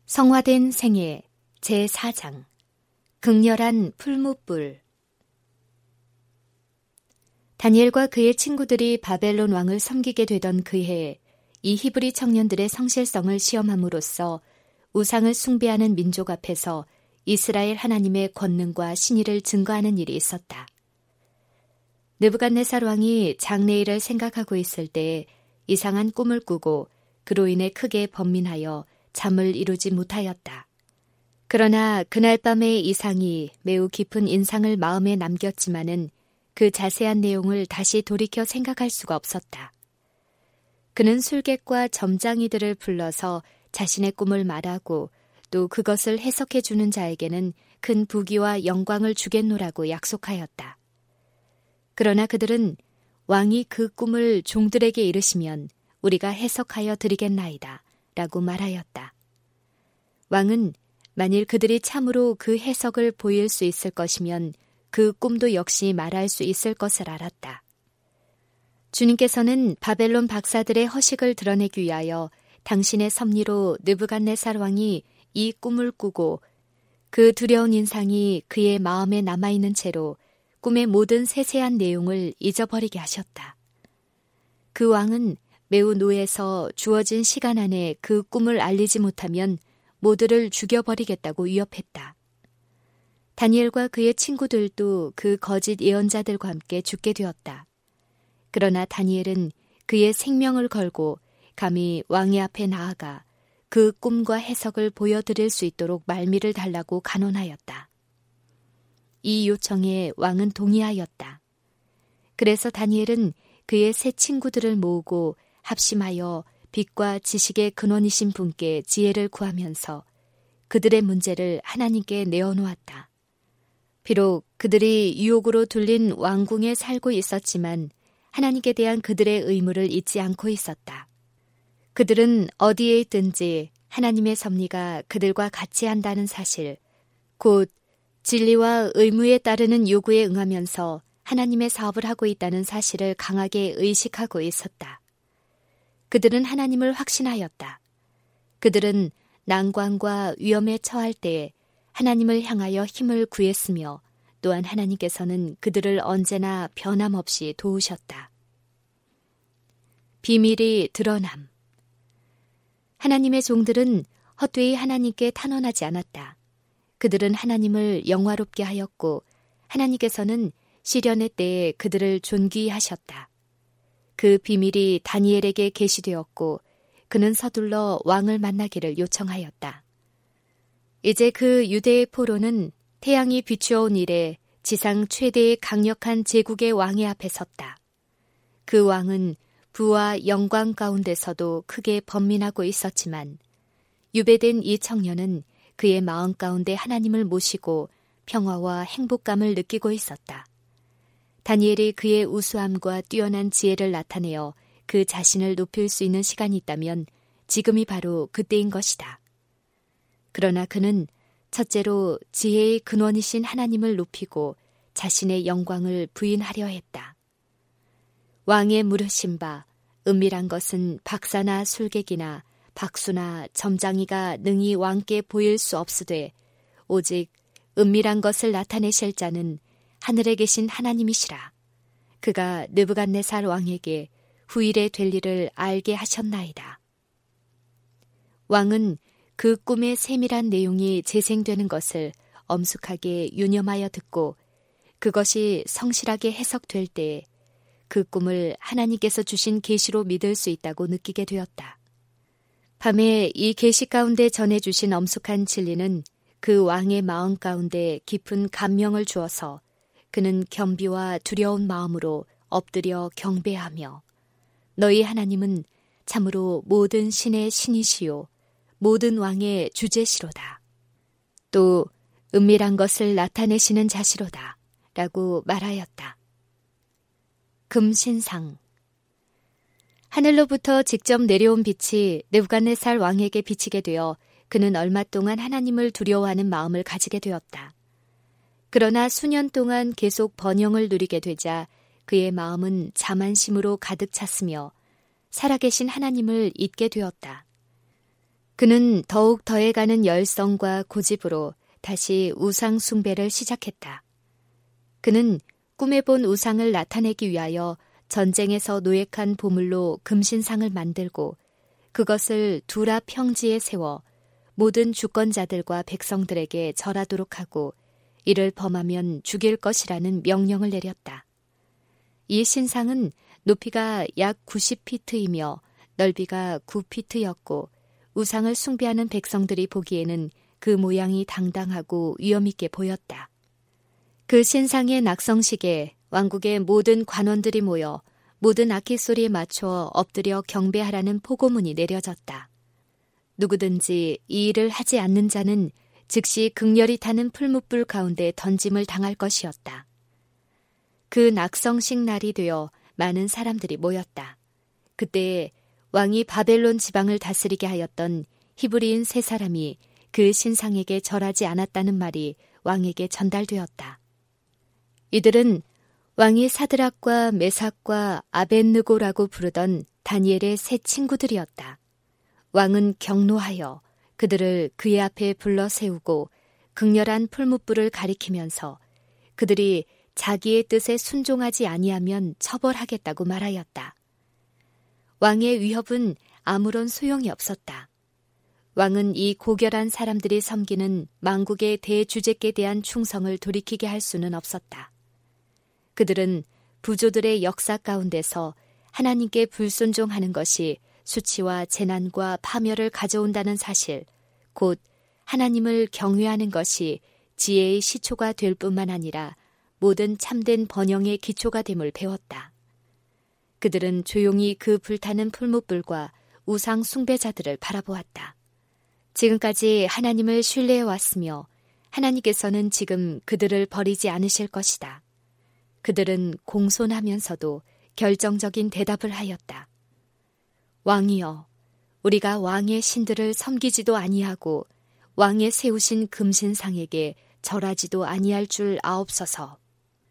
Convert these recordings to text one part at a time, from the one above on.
성화된 생애 제4장 극렬한 풀무불. 다니엘과 그의 친구들이 바벨론 왕을 섬기게 되던 그해, 이 히브리 청년들의 성실성을 시험함으로써 우상을 숭배하는 민족 앞에서 이스라엘 하나님의 권능과 신의를 증거하는 일이 있었다. 느부갓네살 왕이 장래일을 생각하고 있을 때 이상한 꿈을 꾸고 그로 인해 크게 번민하여 잠을 이루지 못하였다. 그러나 그날 밤의 이상이 매우 깊은 인상을 마음에 남겼지만은 그 자세한 내용을 다시 돌이켜 생각할 수가 없었다. 그는 술객과 점장이들을 불러서 자신의 꿈을 말하고 또 그것을 해석해 주는 자에게는 큰 부귀와 영광을 주겠노라고 약속하였다. 그러나 그들은 왕이 그 꿈을 종들에게 이르시면 우리가 해석하여 드리겠나이다 라고 말하였다. 왕은 만일 그들이 참으로 그 해석을 보일 수 있을 것이면 그 꿈도 역시 말할 수 있을 것을 알았다. 주님께서는 바벨론 박사들의 허식을 드러내기 위하여 당신의 섭리로 느부갓네살 왕이 이 꿈을 꾸고 그 두려운 인상이 그의 마음에 남아있는 채로 꿈의 모든 세세한 내용을 잊어버리게 하셨다. 그 왕은 매우 노해서 주어진 시간 안에 그 꿈을 알리지 못하면 모두를 죽여버리겠다고 위협했다. 다니엘과 그의 친구들도 그 거짓 예언자들과 함께 죽게 되었다. 그러나 다니엘은 그의 생명을 걸고 감히 왕의 앞에 나아가 그 꿈과 해석을 보여드릴 수 있도록 말미를 달라고 간언하였다. 이 요청에 왕은 동의하였다. 그래서 다니엘은 그의 세 친구들을 모으고 합심하여 빛과 지식의 근원이신 분께 지혜를 구하면서 그들의 문제를 하나님께 내어놓았다. 비록 그들이 유혹으로 둘린 왕궁에 살고 있었지만 하나님께 대한 그들의 의무를 잊지 않고 있었다. 그들은 어디에 있든지 하나님의 섭리가 그들과 같이 한다는 사실, 곧 진리와 의무에 따르는 요구에 응하면서 하나님의 사업을 하고 있다는 사실을 강하게 의식하고 있었다. 그들은 하나님을 확신하였다. 그들은 난관과 위험에 처할 때에 하나님을 향하여 힘을 구했으며 또한 하나님께서는 그들을 언제나 변함없이 도우셨다. 비밀이 드러남. 하나님의 종들은 헛되이 하나님께 탄원하지 않았다. 그들은 하나님을 영화롭게 하였고 하나님께서는 시련의 때에 그들을 존귀히 하셨다. 그 비밀이 다니엘에게 계시되었고 그는 서둘러 왕을 만나기를 요청하였다. 이제 그 유대의 포로는 태양이 비추어온 이래 지상 최대의 강력한 제국의 왕의 앞에 섰다. 그 왕은 부와 영광 가운데서도 크게 번민하고 있었지만 유배된 이 청년은 그의 마음 가운데 하나님을 모시고 평화와 행복감을 느끼고 있었다. 다니엘이 그의 우수함과 뛰어난 지혜를 나타내어 그 자신을 높일 수 있는 시간이 있다면 지금이 바로 그때인 것이다. 그러나 그는 첫째로 지혜의 근원이신 하나님을 높이고 자신의 영광을 부인하려 했다. 왕의 물으신 바 은밀한 것은 박사나 술객이나 박수나 점장이가 능히 왕께 보일 수 없으되 오직 은밀한 것을 나타내실 자는 하늘에 계신 하나님이시라. 그가 느부갓네살 왕에게 후일에 될 일을 알게 하셨나이다. 왕은 그 꿈의 세밀한 내용이 재생되는 것을 엄숙하게 유념하여 듣고 그것이 성실하게 해석될 때에 그 꿈을 하나님께서 주신 계시로 믿을 수 있다고 느끼게 되었다. 밤에 이 계시 가운데 전해주신 엄숙한 진리는 그 왕의 마음 가운데 깊은 감명을 주어서 그는 겸비와 두려운 마음으로 엎드려 경배하며 너희 하나님은 참으로 모든 신의 신이시요 모든 왕의 주제시로다. 또 은밀한 것을 나타내시는 자시로다 라고 말하였다. 금신상. 하늘로부터 직접 내려온 빛이 느부갓네살 왕에게 비치게 되어 그는 얼마 동안 하나님을 두려워하는 마음을 가지게 되었다. 그러나 수년 동안 계속 번영을 누리게 되자 그의 마음은 자만심으로 가득 찼으며 살아계신 하나님을 잊게 되었다. 그는 더욱 더해가는 열성과 고집으로 다시 우상 숭배를 시작했다. 그는 꿈에 본 우상을 나타내기 위하여 전쟁에서 노획한 보물로 금신상을 만들고 그것을 두라 평지에 세워 모든 주권자들과 백성들에게 절하도록 하고 이를 범하면 죽일 것이라는 명령을 내렸다. 이 신상은 높이가 약 90피트이며 넓이가 9피트였고 우상을 숭배하는 백성들이 보기에는 그 모양이 당당하고 위엄있게 보였다. 그 신상의 낙성식에 왕국의 모든 관원들이 모여 모든 악기 소리에 맞춰 엎드려 경배하라는 포고문이 내려졌다. 누구든지 이 일을 하지 않는 자는 즉시 극렬히 타는 풀무불 가운데 던짐을 당할 것이었다. 그 낙성식 날이 되어 많은 사람들이 모였다. 그때 왕이 바벨론 지방을 다스리게 하였던 히브리인 세 사람이 그 신상에게 절하지 않았다는 말이 왕에게 전달되었다. 이들은 왕이 사드락과 메삭과 아벳느고라고 부르던 다니엘의 세 친구들이었다. 왕은 경노하여 그들을 그의 앞에 불러 세우고 극렬한 풀무불을 가리키면서 그들이 자기의 뜻에 순종하지 아니하면 처벌하겠다고 말하였다. 왕의 위협은 아무런 소용이 없었다. 왕은 이 고결한 사람들이 섬기는 만국의 대주제께 대한 충성을 돌이키게 할 수는 없었다. 그들은 부조들의 역사 가운데서 하나님께 불순종하는 것이 수치와 재난과 파멸을 가져온다는 사실, 곧 하나님을 경외하는 것이 지혜의 시초가 될 뿐만 아니라 모든 참된 번영의 기초가 됨을 배웠다. 그들은 조용히 그 불타는 풀무불과 우상 숭배자들을 바라보았다. 지금까지 하나님을 신뢰해왔으며 하나님께서는 지금 그들을 버리지 않으실 것이다. 그들은 공손하면서도 결정적인 대답을 하였다. 왕이여, 우리가 왕의 신들을 섬기지도 아니하고 왕의 세우신 금신상에게 절하지도 아니할 줄 아옵소서.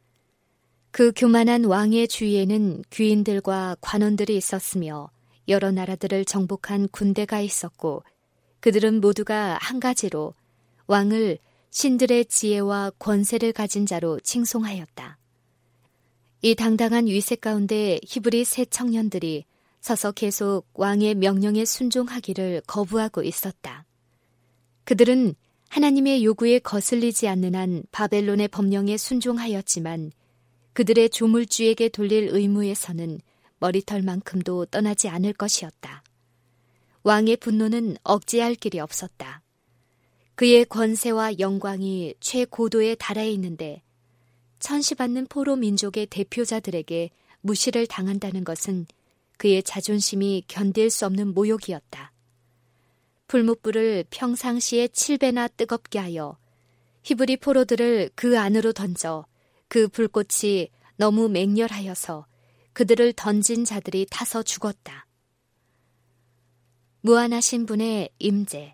그 교만한 왕의 주위에는 귀인들과 관원들이 있었으며 여러 나라들을 정복한 군대가 있었고 그들은 모두가 한 가지로 왕을 신들의 지혜와 권세를 가진 자로 칭송하였다. 이 당당한 위세 가운데 히브리 세 청년들이 서서 계속 왕의 명령에 순종하기를 거부하고 있었다. 그들은 하나님의 요구에 거슬리지 않는 한 바벨론의 법령에 순종하였지만 그들의 조물주에게 돌릴 의무에서는 머리털만큼도 떠나지 않을 것이었다. 왕의 분노는 억제할 길이 없었다. 그의 권세와 영광이 최고도에 달해 있는데 천시받는 포로 민족의 대표자들에게 무시를 당한다는 것은 그의 자존심이 견딜 수 없는 모욕이었다. 풀무불을 평상시에 7배나 뜨겁게 하여 히브리 포로들을 그 안으로 던져 그 불꽃이 너무 맹렬하여서 그들을 던진 자들이 타서 죽었다. 무한하신 분의 임재.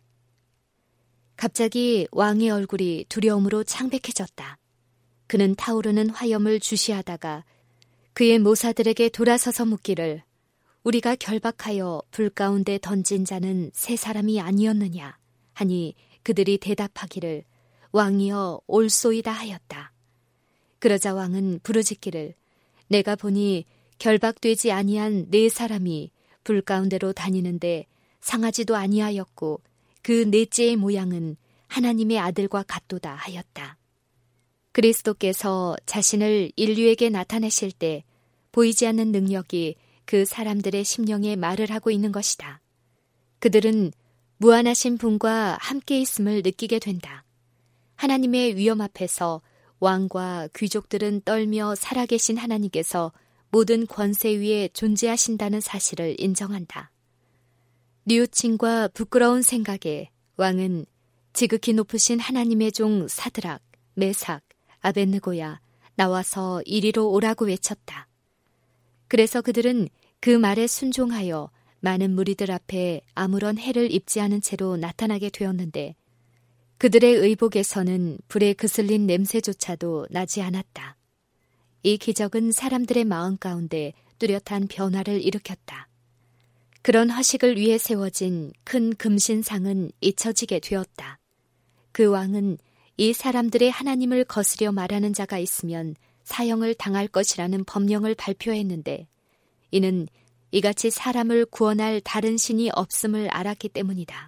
갑자기 왕의 얼굴이 두려움으로 창백해졌다. 그는 타오르는 화염을 주시하다가 그의 모사들에게 돌아서서 묻기를 우리가 결박하여 불 가운데 던진 자는 세 사람이 아니었느냐 하니 그들이 대답하기를 왕이여 올소이다 하였다. 그러자 왕은 부르짖기를 내가 보니 결박되지 아니한 네 사람이 불 가운데로 다니는데 상하지도 아니하였고 그 넷째의 모양은 하나님의 아들과 같도다 하였다. 그리스도께서 자신을 인류에게 나타내실 때 보이지 않는 능력이 그 사람들의 심령에 말을 하고 있는 것이다. 그들은 무한하신 분과 함께 있음을 느끼게 된다. 하나님의 위엄 앞에서 왕과 귀족들은 떨며 살아계신 하나님께서 모든 권세 위에 존재하신다는 사실을 인정한다. 뉘우침과 부끄러운 생각에 왕은 지극히 높으신 하나님의 종 사드락, 메삭, 아벳느고야 나와서 이리로 오라고 외쳤다. 그래서 그들은 그 말에 순종하여 많은 무리들 앞에 아무런 해를 입지 않은 채로 나타나게 되었는데 그들의 의복에서는 불에 그슬린 냄새조차도 나지 않았다. 이 기적은 사람들의 마음 가운데 뚜렷한 변화를 일으켰다. 그런 허식을 위해 세워진 큰 금신상은 잊혀지게 되었다. 그 왕은 이 사람들의 하나님을 거스려 말하는 자가 있으면 사형을 당할 것이라는 법령을 발표했는데 이는 이같이 사람을 구원할 다른 신이 없음을 알았기 때문이다.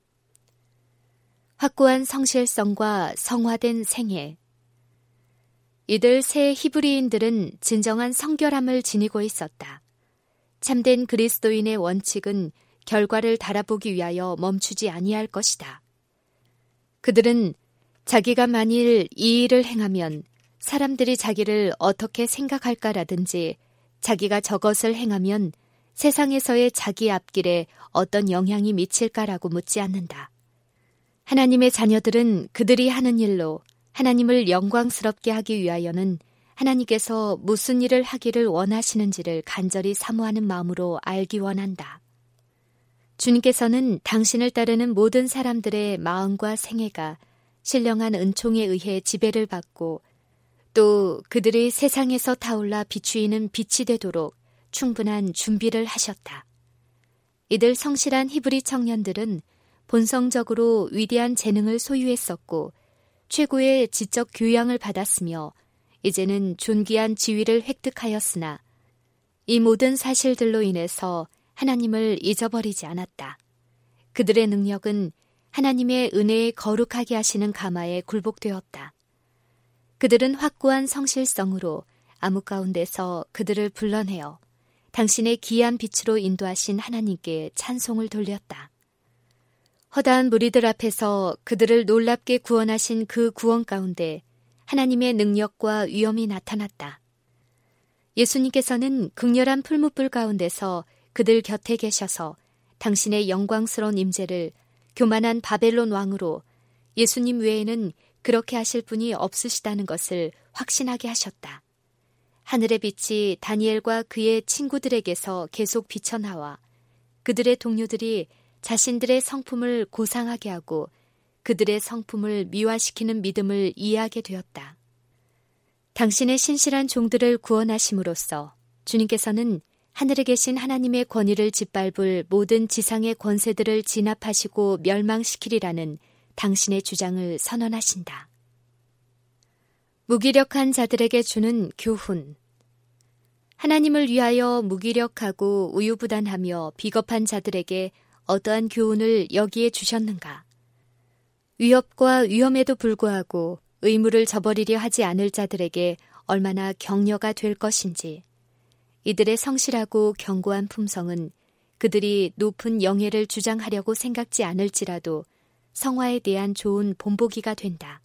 확고한 성실성과 성화된 생애. 이들 새 히브리인들은 진정한 성결함을 지니고 있었다. 참된 그리스도인의 원칙은 결과를 달아보기 위하여 멈추지 아니할 것이다. 그들은 자기가 만일 이 일을 행하면 사람들이 자기를 어떻게 생각할까라든지 자기가 저것을 행하면 세상에서의 자기 앞길에 어떤 영향이 미칠까라고 묻지 않는다. 하나님의 자녀들은 그들이 하는 일로 하나님을 영광스럽게 하기 위하여는 하나님께서 무슨 일을 하기를 원하시는지를 간절히 사모하는 마음으로 알기 원한다. 주님께서는 당신을 따르는 모든 사람들의 마음과 생애가 신령한 은총에 의해 지배를 받고 또 그들이 세상에서 타올라 비추이는 빛이 되도록 충분한 준비를 하셨다. 이들 성실한 히브리 청년들은 본성적으로 위대한 재능을 소유했었고 최고의 지적 교양을 받았으며 이제는 존귀한 지위를 획득하였으나 이 모든 사실들로 인해서 하나님을 잊어버리지 않았다. 그들의 능력은 하나님의 은혜에 거룩하게 하시는 가마에 굴복되었다. 그들은 확고한 성실성으로 암흑 가운데서 그들을 불러내어 당신의 기이한 빛으로 인도하신 하나님께 찬송을 돌렸다. 허다한 무리들 앞에서 그들을 놀랍게 구원하신 그 구원 가운데 하나님의 능력과 위엄이 나타났다. 예수님께서는 극렬한 풀무불 가운데서 그들 곁에 계셔서 당신의 영광스러운 임재를 교만한 바벨론 왕으로 예수님 외에는 그렇게 하실 분이 없으시다는 것을 확신하게 하셨다. 하늘의 빛이 다니엘과 그의 친구들에게서 계속 비쳐나와 그들의 동료들이 자신들의 성품을 고상하게 하고 그들의 성품을 미화시키는 믿음을 이해하게 되었다. 당신의 신실한 종들을 구원하심으로써 주님께서는 하늘에 계신 하나님의 권위를 짓밟을 모든 지상의 권세들을 진압하시고 멸망시키리라는 당신의 주장을 선언하신다. 무기력한 자들에게 주는 교훈. 하나님을 위하여 무기력하고 우유부단하며 비겁한 자들에게 어떠한 교훈을 여기에 주셨는가? 위협과 위험에도 불구하고 의무를 저버리려 하지 않을 자들에게 얼마나 격려가 될 것인지. 이들의 성실하고 견고한 품성은 그들이 높은 영예를 주장하려고 생각지 않을지라도 성화에 대한 좋은 본보기가 된다.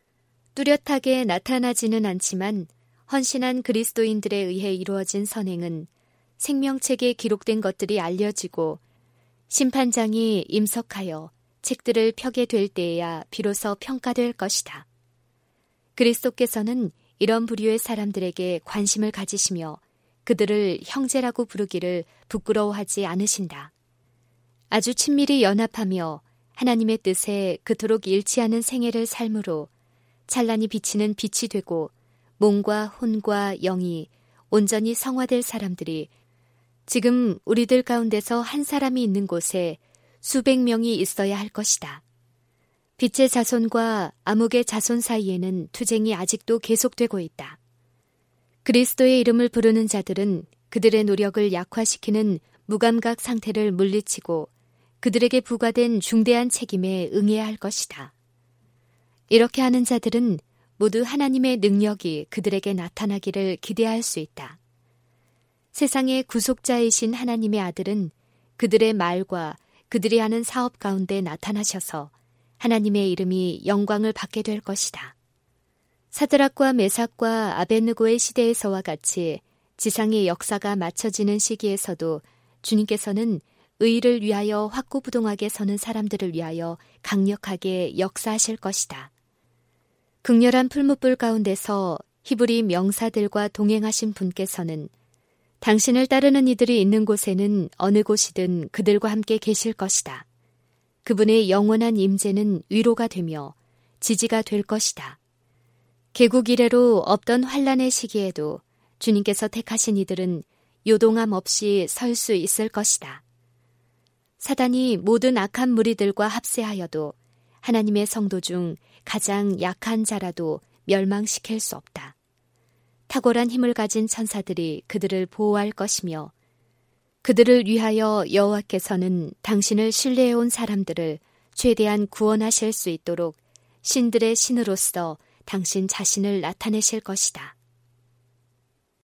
뚜렷하게 나타나지는 않지만 헌신한 그리스도인들에 의해 이루어진 선행은 생명책에 기록된 것들이 알려지고 심판장이 임석하여 책들을 펴게 될 때에야 비로소 평가될 것이다. 그리스도께서는 이런 부류의 사람들에게 관심을 가지시며 그들을 형제라고 부르기를 부끄러워하지 않으신다. 아주 친밀히 연합하며 하나님의 뜻에 그토록 일치하는 생애를 삶으로 찬란히 비치는 빛이 되고 몸과 혼과 영이 온전히 성화될 사람들이 지금 우리들 가운데서 한 사람이 있는 곳에 수백 명이 있어야 할 것이다. 빛의 자손과 암흑의 자손 사이에는 투쟁이 아직도 계속되고 있다. 그리스도의 이름을 부르는 자들은 그들의 노력을 약화시키는 무감각 상태를 물리치고 그들에게 부과된 중대한 책임에 응해야 할 것이다. 이렇게 하는 자들은 모두 하나님의 능력이 그들에게 나타나기를 기대할 수 있다. 세상의 구속자이신 하나님의 아들은 그들의 말과 그들이 하는 사업 가운데 나타나셔서 하나님의 이름이 영광을 받게 될 것이다. 사드락과 메삭과 아벳느고의 시대에서와 같이 지상의 역사가 맞춰지는 시기에서도 주님께서는 의를 위하여 확고부동하게 서는 사람들을 위하여 강력하게 역사하실 것이다. 극렬한 풀무불 가운데서 히브리 명사들과 동행하신 분께서는 당신을 따르는 이들이 있는 곳에는 어느 곳이든 그들과 함께 계실 것이다. 그분의 영원한 임재는 위로가 되며 지지가 될 것이다. 개국 이래로 없던 환란의 시기에도 주님께서 택하신 이들은 요동함 없이 설 수 있을 것이다. 사단이 모든 악한 무리들과 합세하여도 하나님의 성도 중 가장 약한 자라도 멸망시킬 수 없다. 탁월한 힘을 가진 천사들이 그들을 보호할 것이며 그들을 위하여 여호와께서는 당신을 신뢰해온 사람들을 최대한 구원하실 수 있도록 신들의 신으로서 당신 자신을 나타내실 것이다.